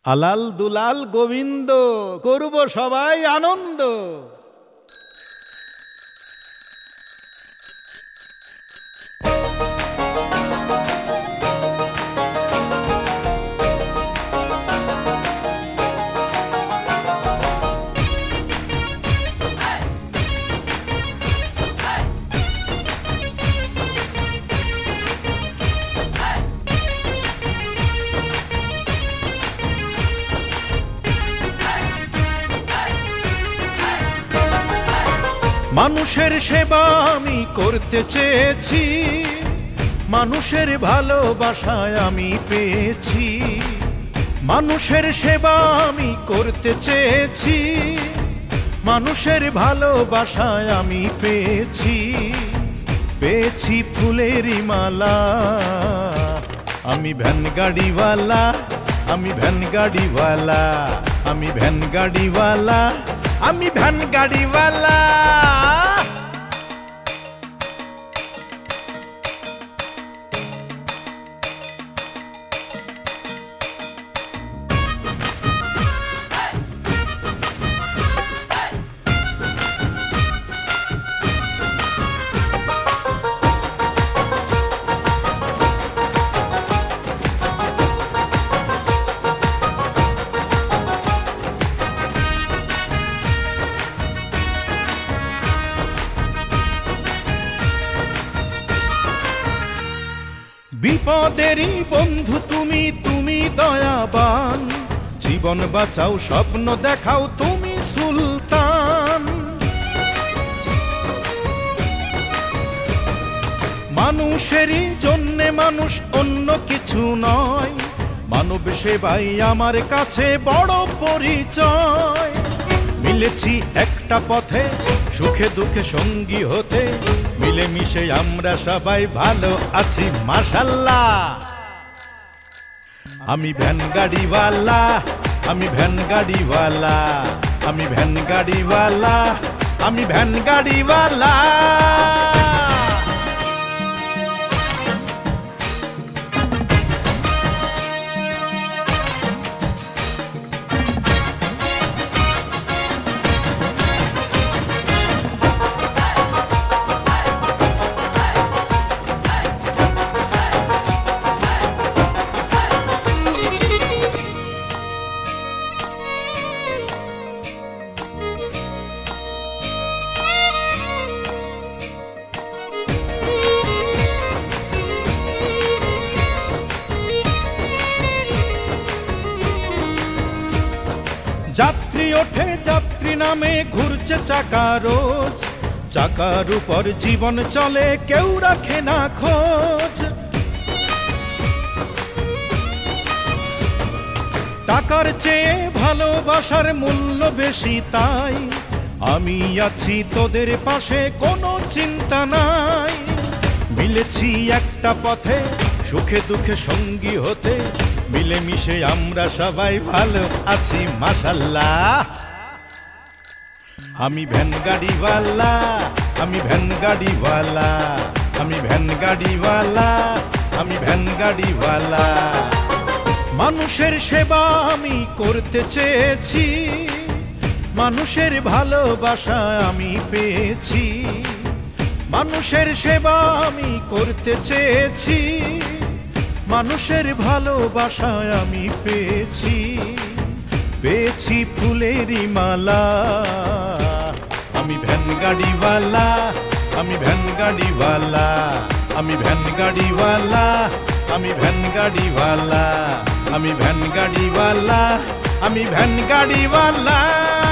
আলাল দুলাল গোবিন্দ করব সবাই আনন্দ। মানুষের সেবা আমি করতে চেয়েছি, মানুষের ভালোবাসায় আমি পেয়েছি। মানুষের সেবা আমি করতে চেয়েছি, মানুষের ভালোবাসায় আমি পেয়েছি। পেয়েছি ফুলেরই মালা, আমি ভ্যান গাড়িওয়ালা, আমি ভ্যান গাড়িওয়ালা, আমি ভ্যান গাড়িওয়ালা, আমি ভ্যান গাড়িওয়ালা। বিপদেরই বন্ধু তুমি, তুমি দয়াবান, জীবন বাঁচাও স্বপ্ন দেখাও তুমি সুলতান। মানুষেরই জন্যে মানুষ, অন্য কিছু নয়। মানব সেবাই আমার কাছে বড় পরিচয়। মিলেছি একটা পথে, সুখে দুঃখে সঙ্গী হতে, মিলেমিশে আমরা সবাই ভালো আছি মাশাআল্লাহ। আমি ভ্যান গাড়িওয়ালা, আমি ভ্যান গাড়িওয়ালা, আমি ভ্যান গাড়িওয়ালা, আমি ভ্যান গাড়িওয়ালা। যাত্রী ওঠে যাত্রী নামে, ঘুরছে চাকা রোজ। চাকার উপর জীবন চলে, কেউ রাখে না খোঁজ। টাকার চেয়ে ভালোবাসার মূল্য বেশি, তাই আমি আছি তোদের পাশে, কোনো চিন্তা নাই। মিলেছি একটা পথে, সুখে দুঃখে সঙ্গী হতে, মিলেমিশে আমরা সবাই ভালো আছি মাশাআল্লাহ। আমি ভ্যান গাড়িওয়ালা, আমি ভ্যান গাড়িওয়ালা, আমি ভ্যান গাড়িওয়ালা, আমি ভ্যান গাড়িওয়ালা। মানুষের সেবা আমি করতে চেয়েছি, মানুষের ভালোবাসা আমি পেয়েছি। মানুষের সেবা আমি করতে চেয়েছি, মানুষের ভালোবাসায় আমি পেয়েছি। পেয়েছি ফুলেরই মালা, আমি ভ্যান গাড়িওয়ালা, আমি ভ্যান গাড়িওয়ালা, আমি ভ্যান গাড়িওয়ালা, আমি ভ্যান গাড়িওয়ালা, আমি ভ্যান গাড়িওয়ালা, আমি ভ্যান গাড়িওয়ালা।